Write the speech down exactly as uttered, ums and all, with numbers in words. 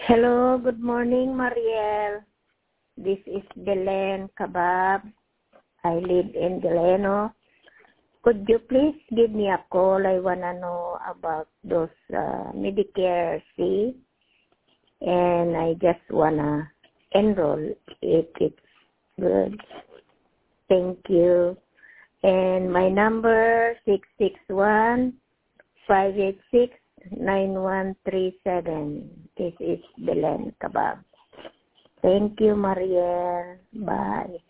Hello, good morning, Mariel. This is Belen Kabab. I live in Delano. Could you please give me a call? I want to know about those uh, Medicare C, and I just want to enroll if it's good. Thank you. And my number, six six one, five eight six, nine one three seven. This is Belen Kabab. Thank you, Mariel. Bye.